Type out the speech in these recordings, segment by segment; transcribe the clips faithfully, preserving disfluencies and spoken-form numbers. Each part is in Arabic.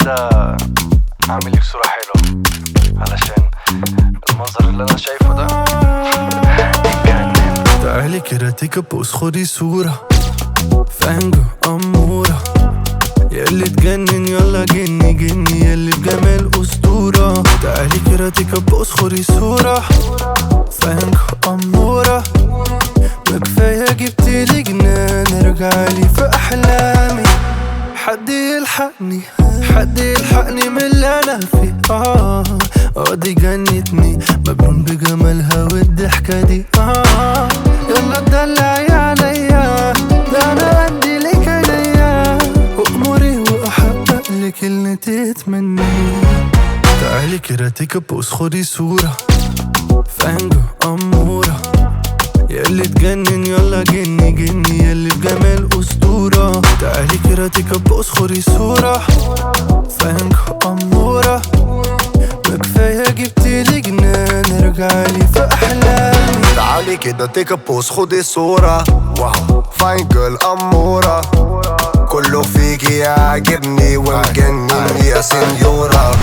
كده اعمل لك صورة حلوة علشان المنظر اللي انا شايفه ده يتجنن. تعالي كده تيك بوس خدي صورة فانجو أمورة ياللي تجنن يلا جني جني ياللي بجمال أسطورة. تعالي كده تيك بوس خدي صورة فانجو أمورة بكفاية جبتلي جنان ارجعلي في أحلامي. حد يلحقني حد يلحقني من اللي أنا فيه آه آه دي جنتني مجنون بجمالها والضحكة دي آه يلا اتدلعي عليا ده أنا عندي ليك عينيا وأموري وأحقق لك اللي تتمنيه. تعالي كده تيك بوس خدي صورة فانجو أمورة ياللي تجنن يلا جني جني ياللي بجمال أسطورة. تعالي كده تيك بوس خدي صورة فانجو أمورة بكفاية جبتلي جنان ارجعلي في أحلامي. تعالي كده تيك بوس خدي صورة واو فاين جيرل أمورة كله فيكي يعجبني ومجنن يا سنيورة.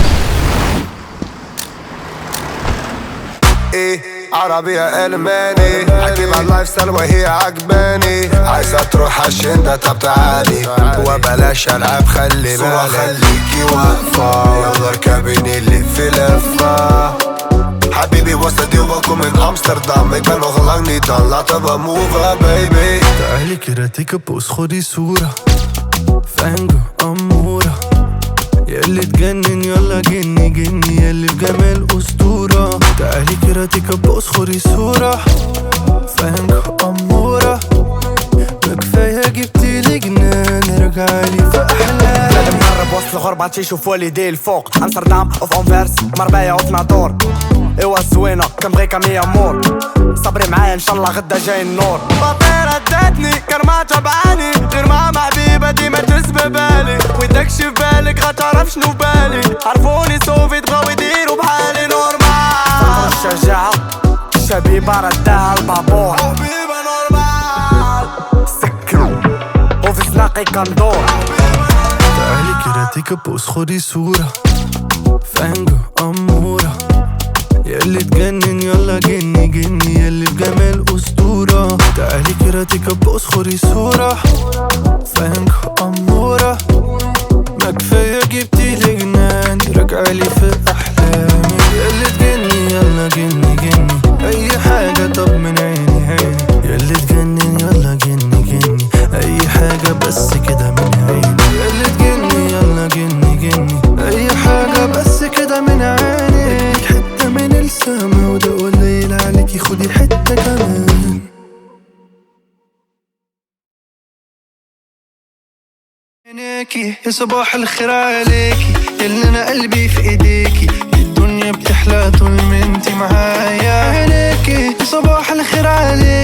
ايه عربية ألماني عجيب على اللايف ستايل وهي عجباني عايزة تروح عالشندة طب تعالي وبلاش ألعاب خلي بالك خليكي واقفة يلا اركبيني اللي في لفة حبيبي وصلتي وبكون من أمستردام ik ben nog lang niet dan laten we move baby. تعالي كده تيك بوس خدي صورة فانجو أمورة ياللي تجنن يلا جني جني ياللي بجمال أسطورة. تعالي كده تيك بوس خدي صورة فانجو أمورة بكفاية جبتلي جنان ارجعلي في أحلامي. لازم نقرب وسط الغربة عشان يشوفوا لي دي الفوق أمستردام أوف أنفيرس مرباية أوف نادور إيوا الزوينة كنبغي كمية أمور صبري معايا إن شاء الله غدا جاي النور. باطيرة ادتني كان ما تبعاني غير مع حبيبة ديما تسبة بالي ويدكش في بالك غتعرف شنو بالي عرفوني صوفي تبغاو يديروا بحالي نورمال. الشجاعة الشبيبة رداها البابور حبيبة نورمال سكرو وفي سناقي كندور. تعالي كده تيك بوس خدي صورة فانجو أمورة ياللي تجنن يلا جني جني ياللي بجمال أسطورة. تعالي كده تيك بوس خدي صورة فانجو أمورة ما كفاية جبتلي جنان رجعلي في أحلامي. ياللي تجنن يلا جني جني أي حاجة طب من عيني عيني ياللي تجنن يلا جني جني أي حاجة بس كده من عيني ياللي تجنن يلا جني جني أي حاجة بس كده من عيني. اديك حتة من السما وده قليل عليكي خدي حتة كمان. عينيكي يا صباح الخير عليكي ياللي انا قلبي في ايديكي الدنيا بتحلى طول ما انتي معايا. عينيكي يا صباح الخير عليكي